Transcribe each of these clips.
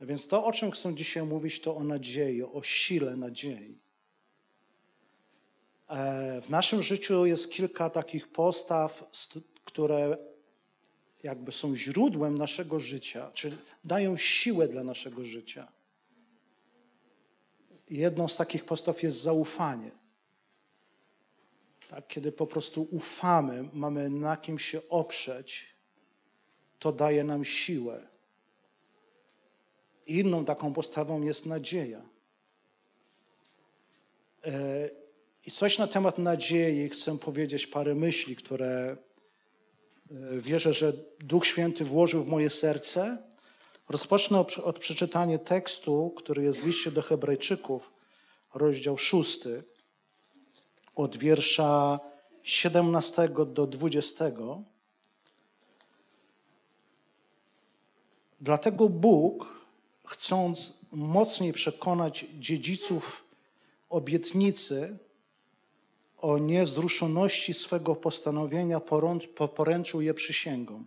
Więc to, o czym chcę dzisiaj mówić, to o nadziei, o sile nadziei. W naszym życiu jest kilka takich postaw, które jakby są źródłem naszego życia, czy dają siłę dla naszego życia. Jedną z takich postaw jest zaufanie. Tak, kiedy po prostu ufamy, mamy na kim się oprzeć, to daje nam siłę. Inną taką postawą jest nadzieja. I coś na temat nadziei chcę powiedzieć, parę myśli, które wierzę, że Duch Święty włożył w moje serce. Rozpocznę od przeczytania tekstu, który jest w liście do Hebrajczyków, rozdział 6, od wiersza 17 do 20. Dlatego Bóg, chcąc mocniej przekonać dziedziców obietnicy o niewzruszoności swego postanowienia, poręczył je przysięgą.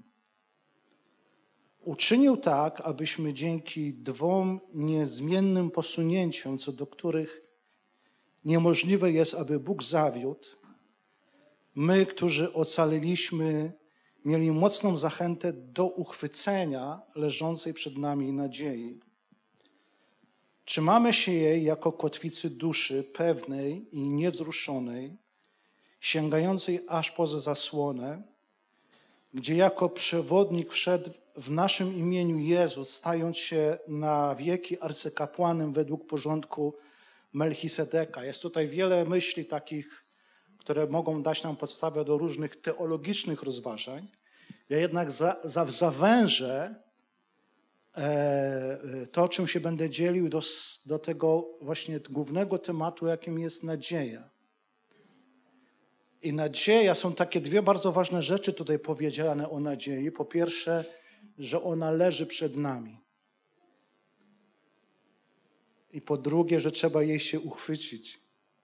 Uczynił tak, abyśmy dzięki dwom niezmiennym posunięciom, co do których niemożliwe jest, aby Bóg zawiódł, my, którzy ocaleliśmy, mieli mocną zachętę do uchwycenia leżącej przed nami nadziei. Trzymamy się jej jako kotwicy duszy, pewnej i niewzruszonej, sięgającej aż poza zasłonę, gdzie jako przewodnik wszedł w naszym imieniu Jezus, stając się na wieki arcykapłanem według porządku Melchisedeka. Jest tutaj wiele myśli takich, które mogą dać nam podstawę do różnych teologicznych rozważań. Ja jednak zawężę to, czym się będę dzielił, do tego właśnie głównego tematu, jakim jest nadzieja. I nadzieja, są takie dwie bardzo ważne rzeczy tutaj powiedziane o nadziei. Po pierwsze, że ona leży przed nami. I po drugie, że trzeba jej się uchwycić.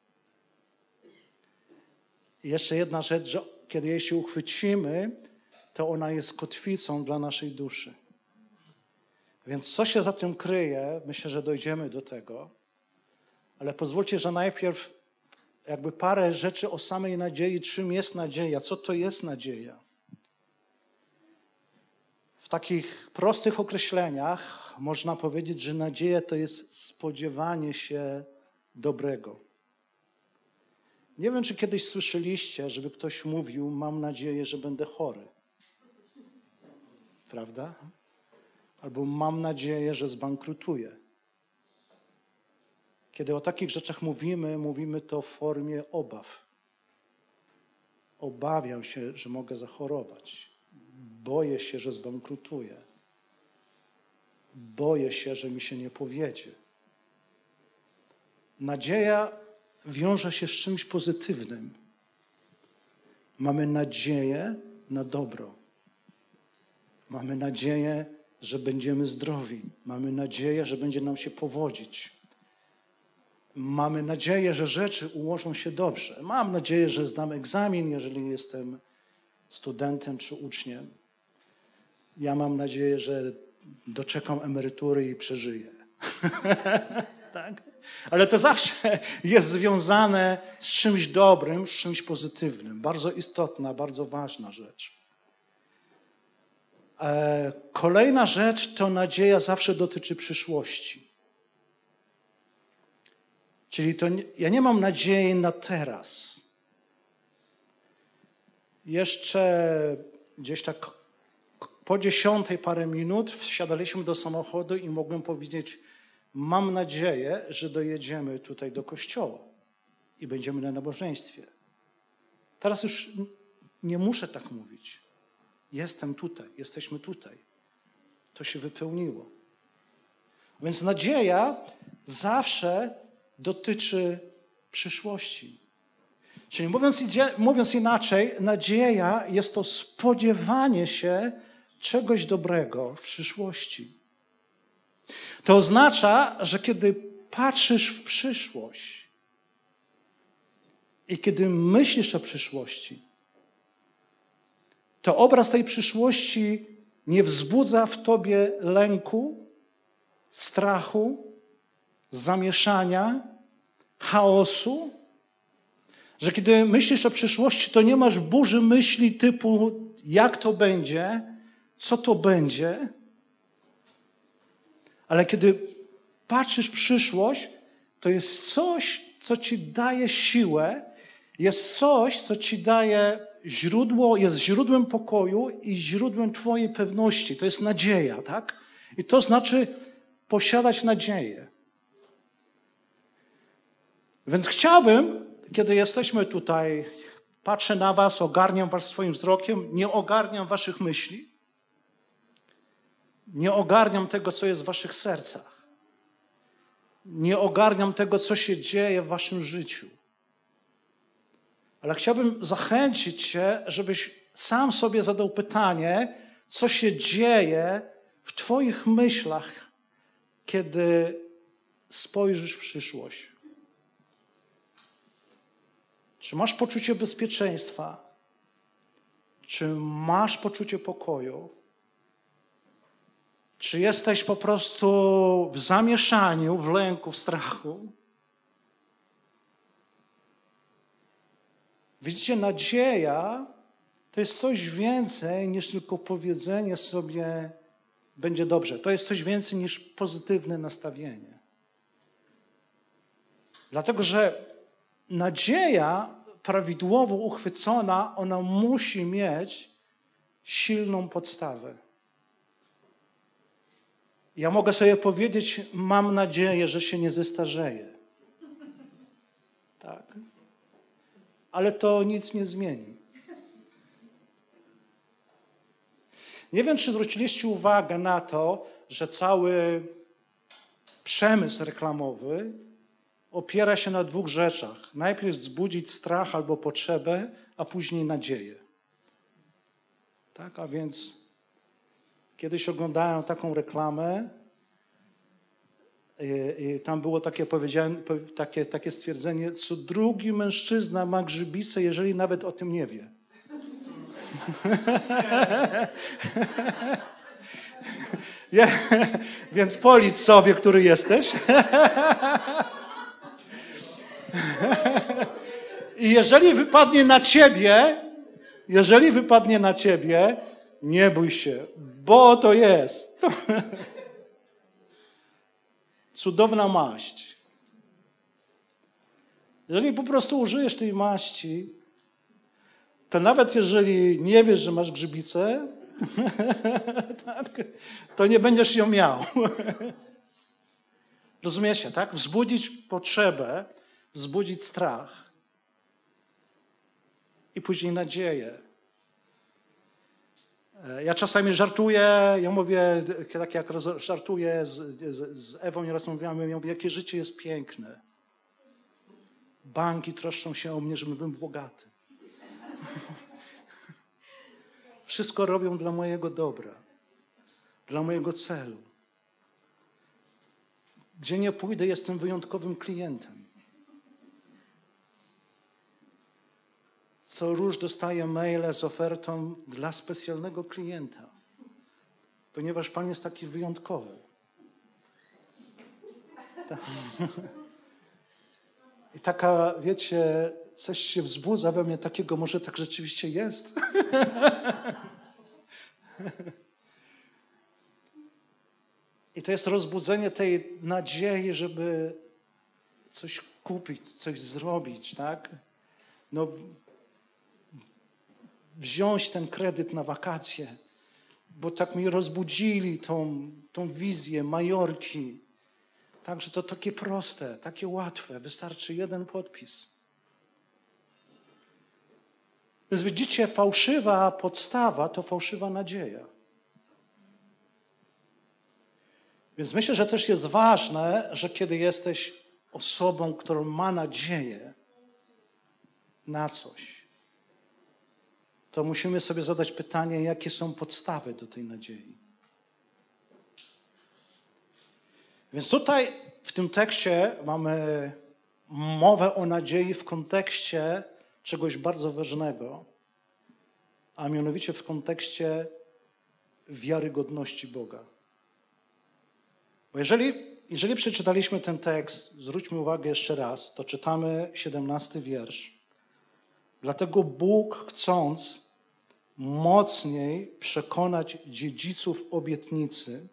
I jeszcze jedna rzecz, że kiedy jej się uchwycimy, to ona jest kotwicą dla naszej duszy. Więc co się za tym kryje? Myślę, że dojdziemy do tego. Ale pozwólcie, że najpierw jakby parę rzeczy o samej nadziei, czym jest nadzieja, co to jest nadzieja. W takich prostych określeniach można powiedzieć, że nadzieja to jest spodziewanie się dobrego. Nie wiem, czy kiedyś słyszeliście, żeby ktoś mówił, mam nadzieję, że będę chory. Prawda? Albo mam nadzieję, że zbankrutuję. Kiedy o takich rzeczach mówimy to w formie obaw. Obawiam się, że mogę zachorować. Boję się, że zbankrutuję. Boję się, że mi się nie powiedzie. Nadzieja wiąże się z czymś pozytywnym. Mamy nadzieję na dobro. Mamy nadzieję, że będziemy zdrowi. Mamy nadzieję, że będzie nam się powodzić. Mamy nadzieję, że rzeczy ułożą się dobrze. Mam nadzieję, że zdam egzamin, jeżeli jestem studentem czy uczniem. Ja mam nadzieję, że doczekam emerytury i przeżyję. Tak? Ale to zawsze jest związane z czymś dobrym, z czymś pozytywnym. Bardzo istotna, bardzo ważna rzecz. Kolejna rzecz to nadzieja zawsze dotyczy przyszłości. Czyli ja nie mam nadziei na teraz. Jeszcze gdzieś tak po 10 parę minut wsiadaliśmy do samochodu i mogłem powiedzieć, mam nadzieję, że dojedziemy tutaj do kościoła i będziemy na nabożeństwie. Teraz już nie muszę tak mówić. Jestem tutaj, jesteśmy tutaj. To się wypełniło. Więc nadzieja zawsze dotyczy przyszłości. Czyli mówiąc inaczej, nadzieja jest to spodziewanie się czegoś dobrego w przyszłości. To oznacza, że kiedy patrzysz w przyszłość i kiedy myślisz o przyszłości, to obraz tej przyszłości nie wzbudza w tobie lęku, strachu, zamieszania, chaosu, że kiedy myślisz o przyszłości, to nie masz burzy myśli typu jak to będzie, co to będzie, ale kiedy patrzysz w przyszłość, to jest coś, co ci daje siłę, jest coś, co ci daje źródło, jest źródłem pokoju i źródłem twojej pewności. To jest nadzieja, tak? I to znaczy posiadać nadzieję. Więc chciałbym, kiedy jesteśmy tutaj, patrzę na was, ogarniam was swoim wzrokiem, nie ogarniam waszych myśli, nie ogarniam tego, co jest w waszych sercach. Nie ogarniam tego, co się dzieje w waszym życiu. Ale chciałbym zachęcić cię, żebyś sam sobie zadał pytanie, co się dzieje w twoich myślach, kiedy spojrzysz w przyszłość. Czy masz poczucie bezpieczeństwa? Czy masz poczucie pokoju? Czy jesteś po prostu w zamieszaniu, w lęku, w strachu? Widzicie, nadzieja to jest coś więcej niż tylko powiedzenie sobie będzie dobrze. To jest coś więcej niż pozytywne nastawienie. Dlatego, że nadzieja prawidłowo uchwycona, ona musi mieć silną podstawę. Ja mogę sobie powiedzieć, mam nadzieję, że się nie zestarzeję. Tak. Ale to nic nie zmieni. Nie wiem, czy zwróciliście uwagę na to, że cały przemysł reklamowy opiera się na dwóch rzeczach. Najpierw wzbudzić strach albo potrzebę, a później nadzieję. Tak, a więc kiedyś oglądałem taką reklamę i tam było takie stwierdzenie, co drugi mężczyzna ma grzybicę, jeżeli nawet o tym nie wie. Więc policz sobie, który jesteś. I jeżeli wypadnie na ciebie, nie bój się, bo to jest cudowna maść. Jeżeli po prostu użyjesz tej maści, to nawet jeżeli nie wiesz, że masz grzybicę, to nie będziesz ją miał. Rozumiecie, tak? Wzbudzić potrzebę, wzbudzić strach i później nadzieję. Ja czasami żartuję, ja mówię, tak jak żartuję z Ewą, nieraz mówimy, ja mówię, jakie życie jest piękne. Banki troszczą się o mnie, żebym był bogaty. Wszystko robią dla mojego dobra, dla mojego celu. Gdzie nie pójdę, jestem wyjątkowym klientem. Co róż dostaję maile z ofertą dla specjalnego klienta, ponieważ Pan jest taki wyjątkowy. I taka, wiecie, coś się wzbudza we mnie takiego, może tak rzeczywiście jest. I to jest rozbudzenie tej nadziei, żeby coś kupić, coś zrobić, tak? No, wziąć ten kredyt na wakacje, bo tak mi rozbudzili tą wizję Majorki. Także to takie proste, takie łatwe, wystarczy jeden podpis. Więc widzicie, fałszywa podstawa to fałszywa nadzieja. Więc myślę, że też jest ważne, że kiedy jesteś osobą, która ma nadzieję na coś, to musimy sobie zadać pytanie, jakie są podstawy do tej nadziei. Więc tutaj w tym tekście mamy mowę o nadziei w kontekście czegoś bardzo ważnego, a mianowicie w kontekście wiarygodności Boga. Bo jeżeli przeczytaliśmy ten tekst, zwróćmy uwagę jeszcze raz, to czytamy 17 wiersz. Dlatego Bóg, chcąc mocniej przekonać dziedziców obietnicy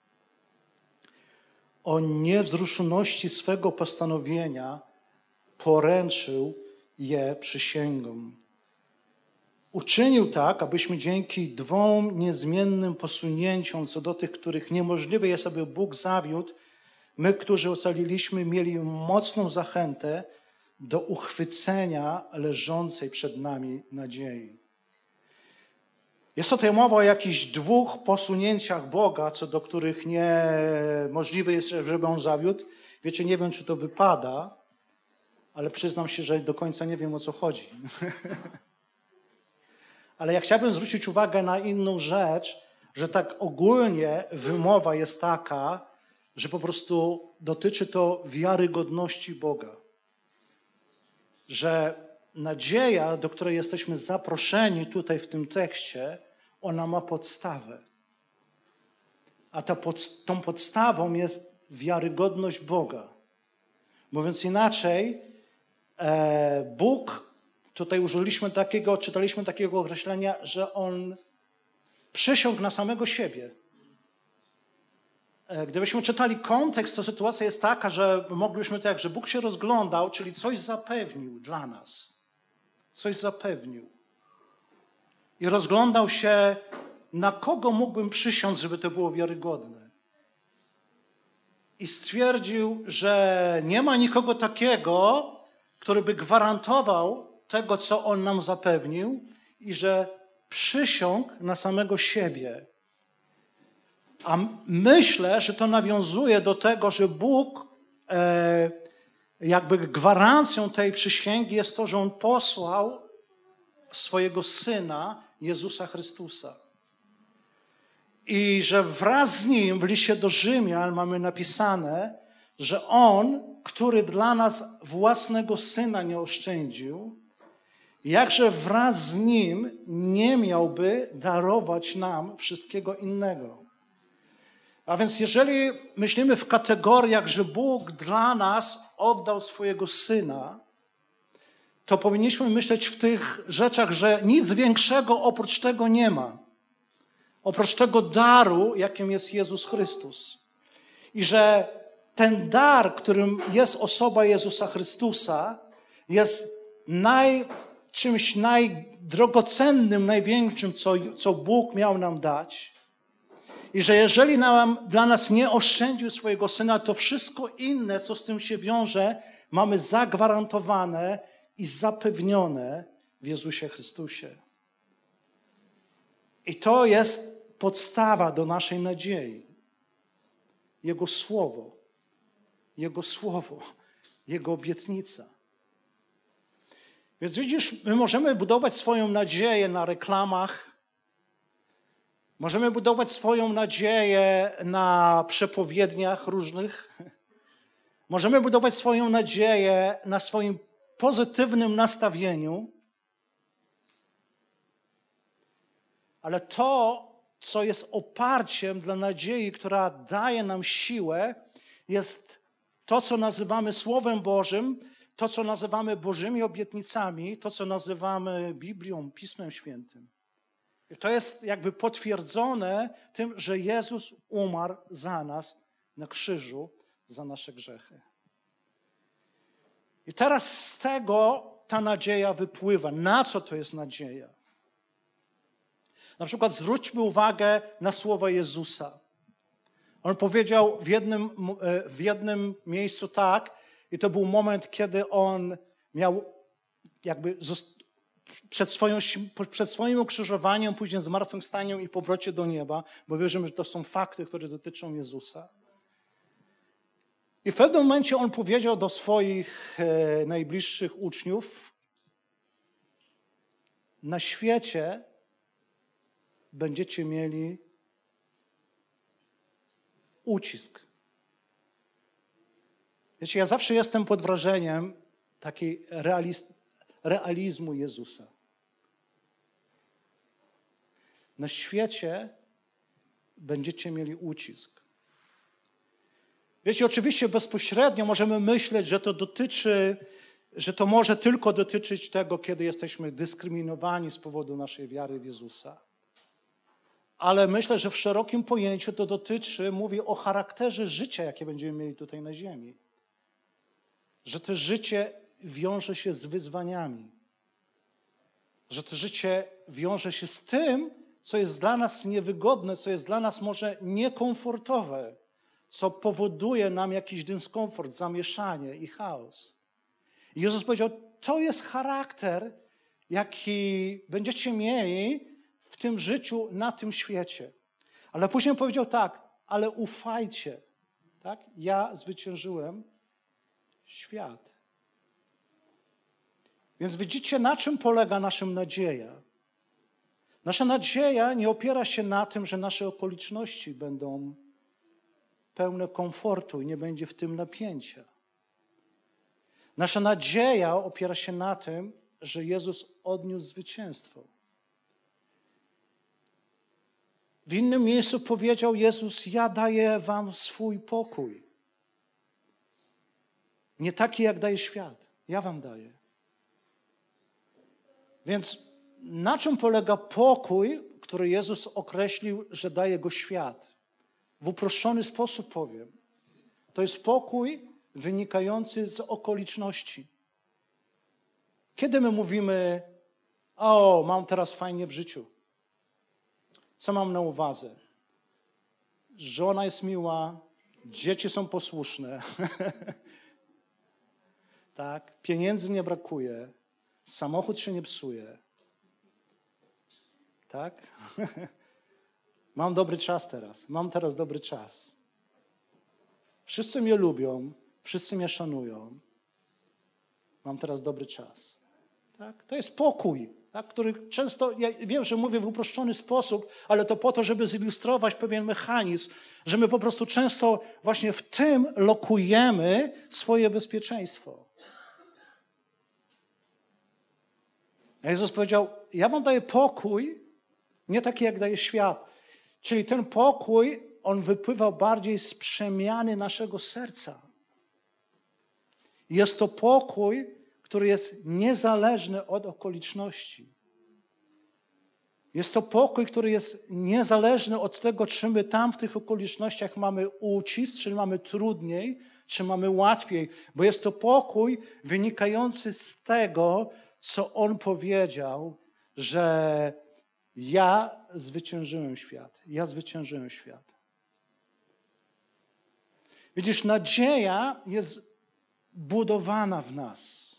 o niewzruszoności swego postanowienia, poręczył je przysięgą. Uczynił tak, abyśmy dzięki dwom niezmiennym posunięciom co do tych, których niemożliwe jest, aby Bóg zawiódł, my, którzy ocaliliśmy, mieli mocną zachętę do uchwycenia leżącej przed nami nadziei. Jest tutaj mowa o jakichś dwóch posunięciach Boga, co do których niemożliwe jest, żeby On zawiódł. Wiecie, nie wiem, czy to wypada, ale przyznam się, że do końca nie wiem, o co chodzi. Ale ja chciałbym zwrócić uwagę na inną rzecz, że tak ogólnie wymowa jest taka, że po prostu dotyczy to wiarygodności Boga. Że nadzieja, do której jesteśmy zaproszeni tutaj w tym tekście, ona ma podstawę. A tą podstawą jest wiarygodność Boga. Mówiąc inaczej, Bóg, tutaj czytaliśmy takiego określenia, że On przysiągł na samego siebie. Gdybyśmy czytali kontekst, to sytuacja jest taka, że moglibyśmy tak, że Bóg się rozglądał, czyli coś zapewnił dla nas. Coś zapewnił. I rozglądał się, na kogo mógłbym przysiąc, żeby to było wiarygodne. I stwierdził, że nie ma nikogo takiego, który by gwarantował tego, co On nam zapewnił i że przysiągł na samego siebie. A myślę, że to nawiązuje do tego, że Bóg jakby gwarancją tej przysięgi jest to, że On posłał swojego Syna, Jezusa Chrystusa. I że wraz z Nim w liście do Rzymian mamy napisane, że On, który dla nas własnego Syna nie oszczędził, jakże wraz z Nim nie miałby darować nam wszystkiego innego. A więc jeżeli myślimy w kategoriach, że Bóg dla nas oddał swojego Syna, to powinniśmy myśleć w tych rzeczach, że nic większego oprócz tego nie ma. Oprócz tego daru, jakim jest Jezus Chrystus. I że ten dar, którym jest osoba Jezusa Chrystusa, jest czymś najdrogocennym, największym, co Bóg miał nam dać. I że jeżeli dla nas nie oszczędził swojego Syna, to wszystko inne, co z tym się wiąże, mamy zagwarantowane i zapewnione w Jezusie Chrystusie. I to jest podstawa do naszej nadziei. Jego Słowo, Jego obietnica. Więc widzisz, my możemy budować swoją nadzieję na reklamach, możemy budować swoją nadzieję na przepowiedniach różnych, możemy budować swoją nadzieję na swoim pozytywnym nastawieniu, ale to, co jest oparciem dla nadziei, która daje nam siłę, jest to, co nazywamy Słowem Bożym, to, co nazywamy Bożymi obietnicami, to, co nazywamy Biblią, Pismem Świętym. I to jest jakby potwierdzone tym, że Jezus umarł za nas na krzyżu, za nasze grzechy. I teraz z tego ta nadzieja wypływa. Na co to jest nadzieja? Na przykład zwróćmy uwagę na słowa Jezusa. On powiedział w jednym miejscu tak, i to był moment, kiedy on miał jakby przed swoim ukrzyżowaniem, później zmartwychwstaniem i powrocie do nieba, bo wierzymy, że to są fakty, które dotyczą Jezusa. I w pewnym momencie on powiedział do swoich najbliższych uczniów: na świecie będziecie mieli ucisk. Wiecie, ja zawsze jestem pod wrażeniem takiej realizmu Jezusa. Na świecie będziecie mieli ucisk. Wiecie, oczywiście bezpośrednio możemy myśleć, że to może tylko dotyczyć tego, kiedy jesteśmy dyskryminowani z powodu naszej wiary w Jezusa. Ale myślę, że w szerokim pojęciu to mówi o charakterze życia, jakie będziemy mieli tutaj na ziemi. Że to życie wiąże się z wyzwaniami. Że to życie wiąże się z tym, co jest dla nas niewygodne, co jest dla nas może niekomfortowe, co powoduje nam jakiś dyskomfort, zamieszanie i chaos. I Jezus powiedział, to jest charakter, jaki będziecie mieli w tym życiu, na tym świecie. Ale później powiedział tak, ale ufajcie. Tak? Ja zwyciężyłem świat. Więc widzicie, na czym polega nasza nadzieja. Nasza nadzieja nie opiera się na tym, że nasze okoliczności będą pełne komfortu i nie będzie w tym napięcia. Nasza nadzieja opiera się na tym, że Jezus odniósł zwycięstwo. W innym miejscu powiedział Jezus, ja daję wam swój pokój. Nie taki, jak daje świat. Ja wam daję. Więc na czym polega pokój, który Jezus określił, że daje go świat? W uproszczony sposób powiem. To jest pokój wynikający z okoliczności. Kiedy my mówimy, o, mam teraz fajnie w życiu. Co mam na uwadze? Żona jest miła, dzieci są posłuszne, tak? Pieniędzy nie brakuje, samochód się nie psuje. Tak? Mam dobry czas teraz. Mam teraz dobry czas. Wszyscy mnie lubią, wszyscy mnie szanują. Mam teraz dobry czas. Tak? To jest pokój, tak? Który często, ja wiem, że mówię w uproszczony sposób, ale to po to, żeby zilustrować pewien mechanizm, że my po prostu często właśnie w tym lokujemy swoje bezpieczeństwo. A Jezus powiedział, ja wam daję pokój, nie taki jak daje świat. Czyli ten pokój, on wypływa bardziej z przemiany naszego serca. Jest to pokój, który jest niezależny od okoliczności. Jest to pokój, który jest niezależny od tego, czy my tam w tych okolicznościach mamy ucisk, czy mamy trudniej, czy mamy łatwiej. Bo jest to pokój wynikający z tego, co On powiedział, że ja zwyciężyłem świat. Ja zwyciężyłem świat. Widzisz, nadzieja jest budowana w nas.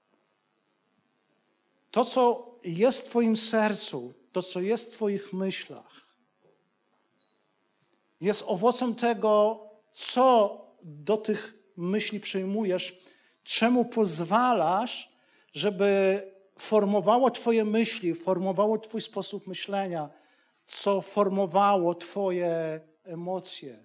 To, co jest w Twoim sercu, to, co jest w Twoich myślach, jest owocem tego, co do tych myśli przyjmujesz, czemu pozwalasz, żeby formowało Twoje myśli, formowało Twój sposób myślenia, co formowało Twoje emocje.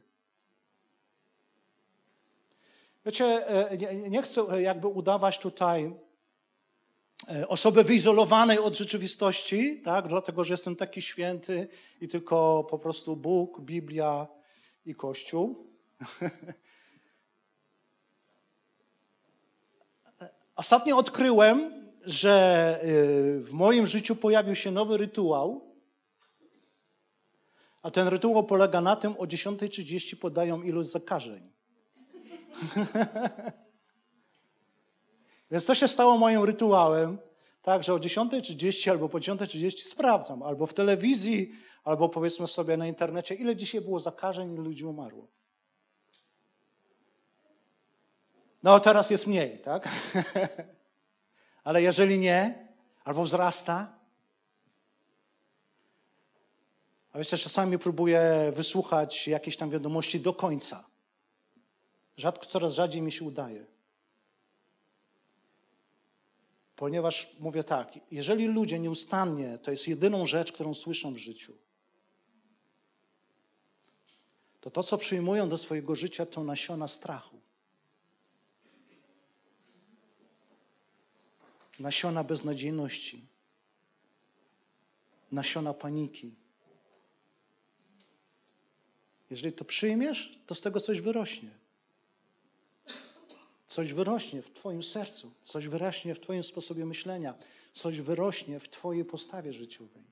Wiecie, nie chcę jakby udawać tutaj osoby wyizolowanej od rzeczywistości, tak? Dlatego, że jestem taki święty i tylko po prostu Bóg, Biblia i Kościół. Ostatnio odkryłem, że w moim życiu pojawił się nowy rytuał, a ten rytuał polega na tym, o 10:30 podają ilość zakażeń. Więc to się stało moim rytuałem, tak, że o 10:30 albo po 10:30 sprawdzam, albo w telewizji, albo powiedzmy sobie na internecie, ile dzisiaj było zakażeń, ile ludzi umarło. No teraz jest mniej, tak? Ale jeżeli nie, albo wzrasta, a wiecie, czasami próbuję wysłuchać jakieś tam wiadomości do końca. Coraz rzadziej mi się udaje. Ponieważ mówię tak, jeżeli ludzie nieustannie, to jest jedyną rzecz, którą słyszą w życiu, to, co przyjmują do swojego życia, to nasiona strachu. Nasiona beznadziejności. Nasiona paniki. Jeżeli to przyjmiesz, to z tego coś wyrośnie. Coś wyrośnie w twoim sercu, coś wyrośnie w twoim sposobie myślenia, coś wyrośnie w twojej postawie życiowej.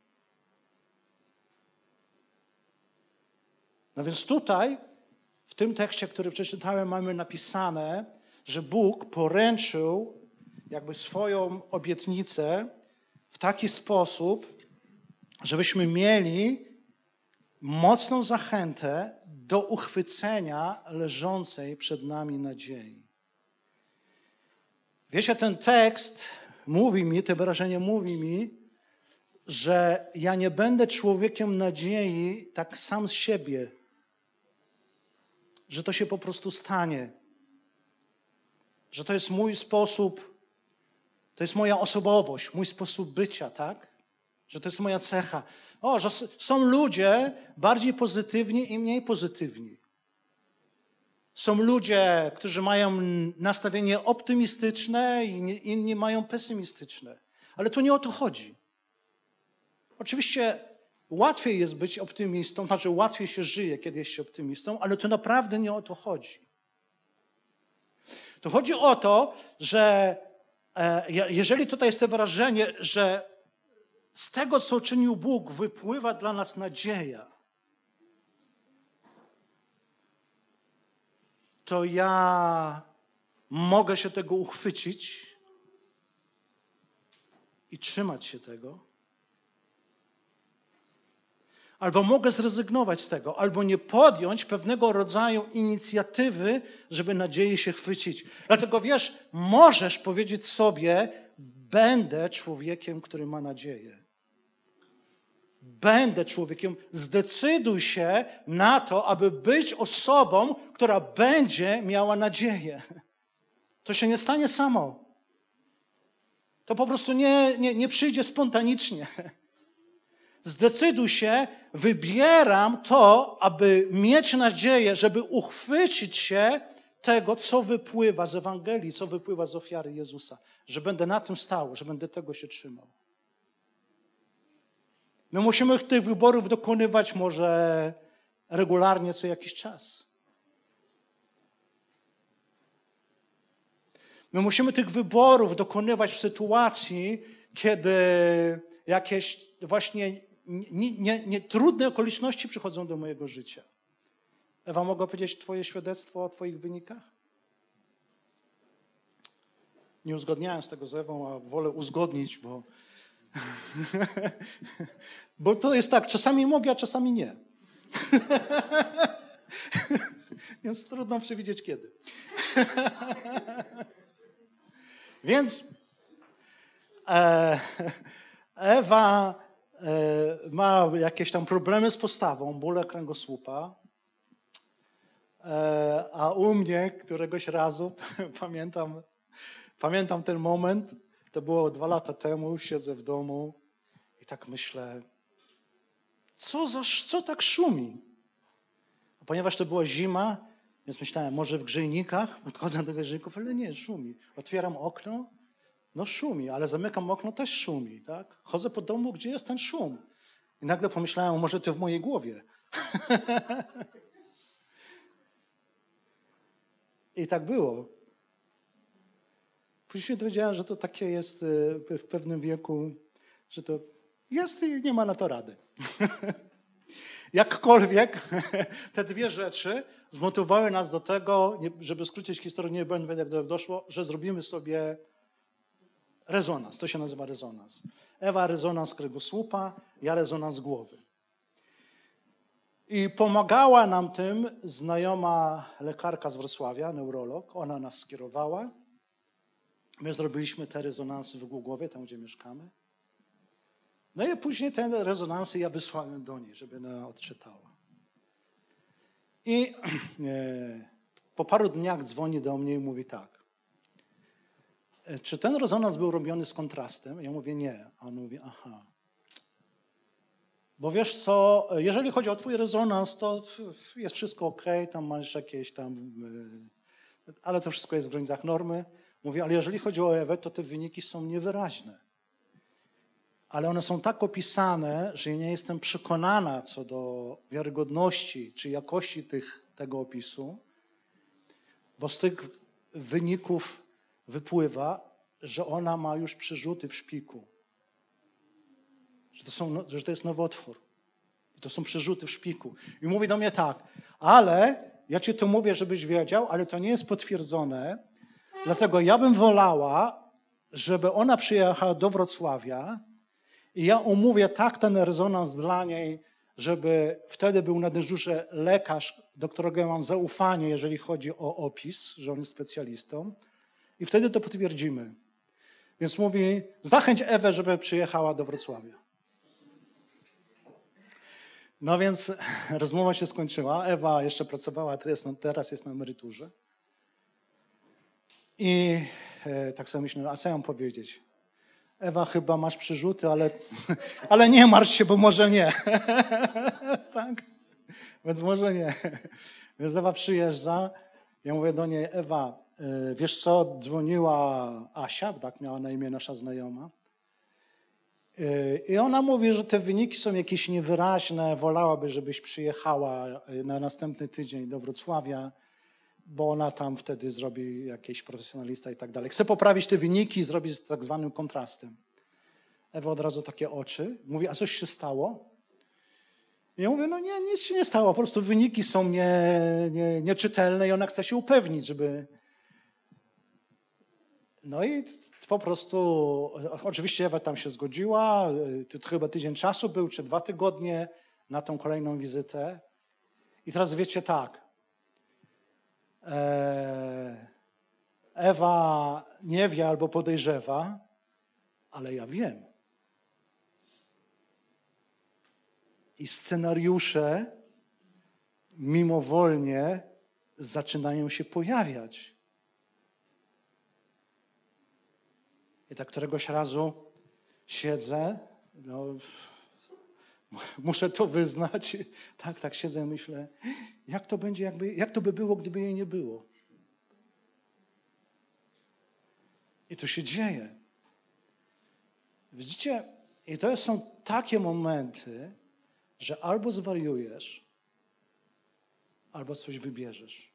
No więc tutaj, w tym tekście, który przeczytałem, mamy napisane, że Bóg poręczył jakby swoją obietnicę w taki sposób, żebyśmy mieli mocną zachętę do uchwycenia leżącej przed nami nadziei. Wiecie, ten tekst mówi mi, to wyrażenie mówi mi, że ja nie będę człowiekiem nadziei tak sam z siebie, że to się po prostu stanie, że to jest mój sposób, to jest moja osobowość, mój sposób bycia, tak? Że to jest moja cecha. Że są ludzie bardziej pozytywni i mniej pozytywni. Są ludzie, którzy mają nastawienie optymistyczne i inni mają pesymistyczne. Ale tu nie o to chodzi. Oczywiście łatwiej jest być optymistą, znaczy łatwiej się żyje, kiedy jest się optymistą, ale to naprawdę nie o to chodzi. To chodzi o to, że jeżeli tutaj jest to wyrażenie, że z tego, co czynił Bóg, wypływa dla nas nadzieja, to ja mogę się tego uchwycić i trzymać się tego. Albo mogę zrezygnować z tego, albo nie podjąć pewnego rodzaju inicjatywy, żeby nadziei się chwycić. Dlatego wiesz, możesz powiedzieć sobie, będę człowiekiem, który ma nadzieję. Będę człowiekiem, zdecyduj się na to, aby być osobą, która będzie miała nadzieję. To się nie stanie samo. To po prostu nie przyjdzie spontanicznie. Zdecyduj się, wybieram to, aby mieć nadzieję, żeby uchwycić się tego, co wypływa z Ewangelii, co wypływa z ofiary Jezusa. Że będę na tym stał, że będę tego się trzymał. My musimy tych wyborów dokonywać może regularnie, co jakiś czas. My musimy tych wyborów dokonywać w sytuacji, kiedy jakieś właśnie trudne okoliczności przychodzą do mojego życia. Ewa, mogę powiedzieć twoje świadectwo o twoich wynikach? Nie uzgodniałem z tego z Ewą, a wolę uzgodnić, bo bo to jest tak, czasami mogę, a czasami nie. Więc trudno przewidzieć kiedy. Więc Ewa ma jakieś tam problemy z postawą, bóle kręgosłupa, a u mnie któregoś razu, pamiętam ten moment, to było 2 lata temu, siedzę w domu i tak myślę, co tak szumi? A ponieważ to była zima, więc myślałem, może w grzejnikach, podchodzę do grzejników, ale nie, szumi. Otwieram okno, no szumi, ale zamykam okno, też szumi, tak? Chodzę po domu, gdzie jest ten szum. I nagle pomyślałem, może to w mojej głowie. I tak było. Później się dowiedziałem, że to takie jest w pewnym wieku, że to jest i nie ma na to rady. Jakkolwiek te 2 rzeczy zmotywowały nas do tego, żeby skrócić historię, nie będę jak doszło, że zrobimy sobie rezonans. To się nazywa rezonans. Ewa rezonans kręgosłupa, ja rezonans głowy. I pomagała nam tym znajoma lekarka z Wrocławia, neurolog. Ona nas skierowała. My zrobiliśmy te rezonansy w Głogowie, tam gdzie mieszkamy. No i później te rezonansy ja wysłałem do niej, żeby ona odczytała. I po paru dniach dzwoni do mnie i mówi tak. Czy ten rezonans był robiony z kontrastem? Ja mówię nie. A on mówi aha. Bo wiesz co, jeżeli chodzi o twój rezonans, to jest wszystko okej, tam masz jakieś tam, ale to wszystko jest w granicach normy. Mówię, ale jeżeli chodzi o Ewę, to te wyniki są niewyraźne. Ale one są tak opisane, że ja nie jestem przekonana co do wiarygodności czy jakości tego opisu, bo z tych wyników wypływa, że ona ma już przyrzuty w szpiku. Że to jest nowotwór. I to są przyrzuty w szpiku. I mówi do mnie tak, ale ja ci to mówię, żebyś wiedział, ale to nie jest potwierdzone, dlatego ja bym wolała, żeby ona przyjechała do Wrocławia i ja umówię tak ten rezonans dla niej, żeby wtedy był na dyżurze lekarz, do którego ja mam zaufanie, jeżeli chodzi o opis, że on jest specjalistą. I wtedy to potwierdzimy. Więc mówi, zachęć Ewę, żeby przyjechała do Wrocławia. No więc rozmowa się skończyła. Ewa jeszcze pracowała, teraz jest na emeryturze. I tak sobie myślę, a co ja mam powiedzieć? Ewa, chyba masz przyrzuty, ale nie martw się, bo może nie. Tak? Więc może nie. Więc Ewa przyjeżdża. Ja mówię do niej, Ewa, wiesz co, dzwoniła Asia, tak miała na imię nasza znajoma. I ona mówi, że te wyniki są jakieś niewyraźne, wolałaby, żebyś przyjechała na następny tydzień do Wrocławia, bo ona tam wtedy zrobi jakieś profesjonalista i tak dalej. Chce poprawić te wyniki i zrobić z tak zwanym kontrastem. Ewa od razu takie oczy. Mówi, a coś się stało? I ja mówię, no nie, nic się nie stało, po prostu wyniki są nieczytelne i ona chce się upewnić, żeby... No i po prostu, oczywiście Ewa tam się zgodziła, to chyba tydzień czasu był, czy 2 tygodnie na tą kolejną wizytę. I teraz wiecie tak, Ewa nie wie albo podejrzewa, ale ja wiem. I scenariusze mimowolnie zaczynają się pojawiać. I tak któregoś razu siedzę, muszę to wyznać, tak siedzę i myślę, jak to by było, gdyby jej nie było. I to się dzieje. Widzicie, i to są takie momenty, że albo zwariujesz, albo coś wybierzesz.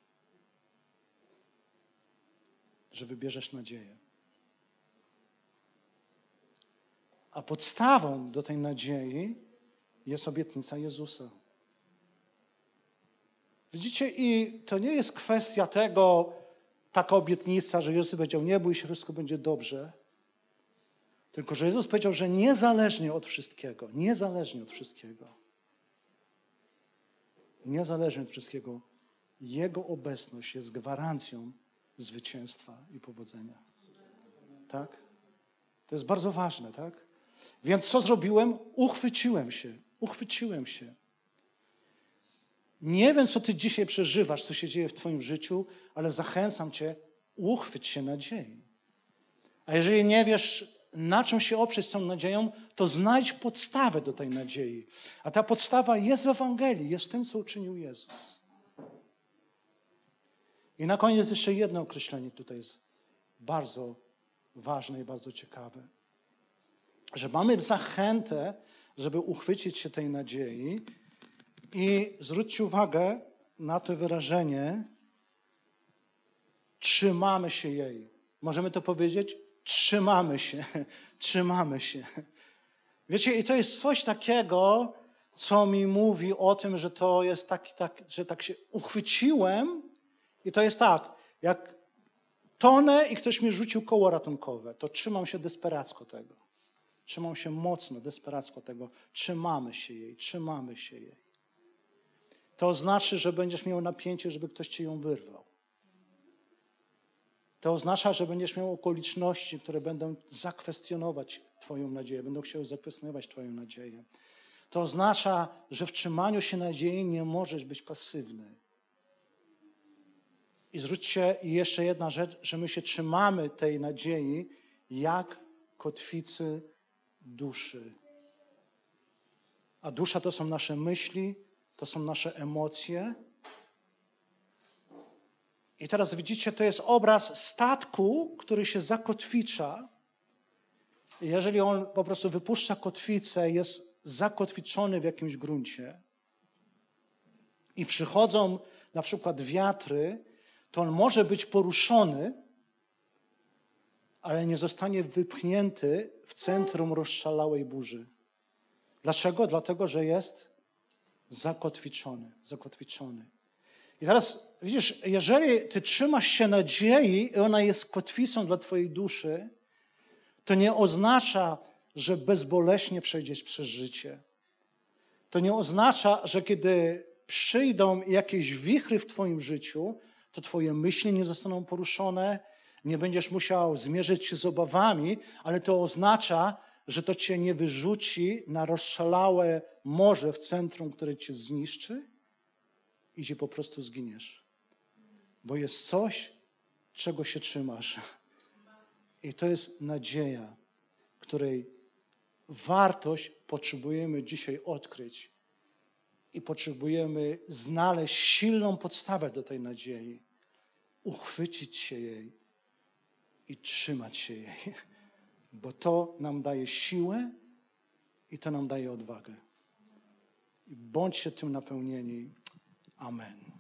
Że wybierzesz nadzieję. A podstawą do tej nadziei jest obietnica Jezusa. Widzicie, i to nie jest kwestia tego, taka obietnica, że Jezus powiedział, nie bój się, wszystko będzie dobrze. Tylko, że Jezus powiedział, że niezależnie od wszystkiego, Jego obecność jest gwarancją zwycięstwa i powodzenia. Tak? To jest bardzo ważne, tak? Więc co zrobiłem? Uchwyciłem się. Nie wiem, co ty dzisiaj przeżywasz, co się dzieje w twoim życiu, ale zachęcam cię, uchwyć się nadziei. A jeżeli nie wiesz, na czym się oprzeć z tą nadzieją, to znajdź podstawę do tej nadziei. A ta podstawa jest w Ewangelii, jest w tym, co uczynił Jezus. I na koniec jeszcze jedno określenie tutaj jest bardzo ważne i bardzo ciekawe. Że mamy zachętę, żeby uchwycić się tej nadziei i zwróćcie uwagę na to wyrażenie trzymamy się jej. Możemy to powiedzieć? Trzymamy się. Wiecie, i to jest coś takiego, co mi mówi o tym, że to jest że tak się uchwyciłem i to jest tak, jak tonę i ktoś mi rzucił koło ratunkowe, to trzymam się desperacko tego. Trzymam się mocno, desperacko tego. Trzymamy się jej. To znaczy, że będziesz miał napięcie, żeby ktoś ci ją wyrwał. To oznacza, że będziesz miał okoliczności, które będą zakwestionować twoją nadzieję, będą chciały zakwestionować twoją nadzieję. To oznacza, że w trzymaniu się nadziei nie możesz być pasywny. I zwróćcie, i jeszcze jedna rzecz, że my się trzymamy tej nadziei jak kotwicy duszy. A dusza to są nasze myśli, to są nasze emocje. I teraz widzicie, to jest obraz statku, który się zakotwicza. I jeżeli on po prostu wypuszcza kotwicę, jest zakotwiczony w jakimś gruncie i przychodzą na przykład wiatry, to on może być poruszony, ale nie zostanie wypchnięty w centrum rozszalałej burzy. Dlaczego? Dlatego, że jest zakotwiczony. I teraz widzisz, jeżeli ty trzymasz się nadziei i ona jest kotwicą dla twojej duszy, to nie oznacza, że bezboleśnie przejdziesz przez życie. To nie oznacza, że kiedy przyjdą jakieś wichry w twoim życiu, to twoje myśli nie zostaną poruszone, nie będziesz musiał zmierzyć się z obawami, ale to oznacza, że to cię nie wyrzuci na rozszalałe morze w centrum, które cię zniszczy i gdzie po prostu zginiesz. Bo jest coś, czego się trzymasz. I to jest nadzieja, której wartość potrzebujemy dzisiaj odkryć. I potrzebujemy znaleźć silną podstawę do tej nadziei. Uchwycić się jej i trzymać się jej. Bo to nam daje siłę i to nam daje odwagę. I bądźcie tym napełnieni. Amen.